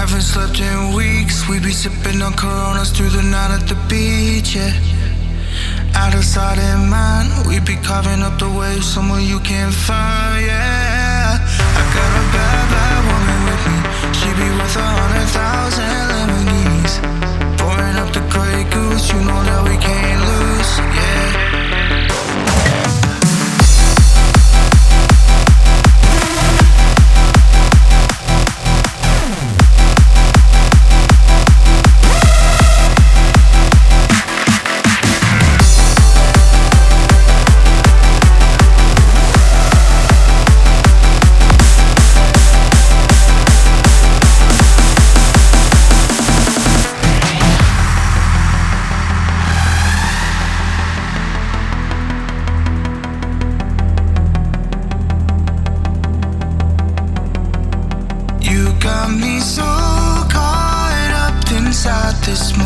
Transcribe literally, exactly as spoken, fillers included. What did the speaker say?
Haven't slept in weeks. We be sipping on Coronas through the night at the beach, yeah. Out of sight and mind, we be carving up the waves somewhere you can't find, yeah. I got a bad, bad woman with me. She be worth a hundred thousand Lamborghinis. Pouring up the Grey Goose, you know that we can't lose, yeah. Got me so caught up inside this moment.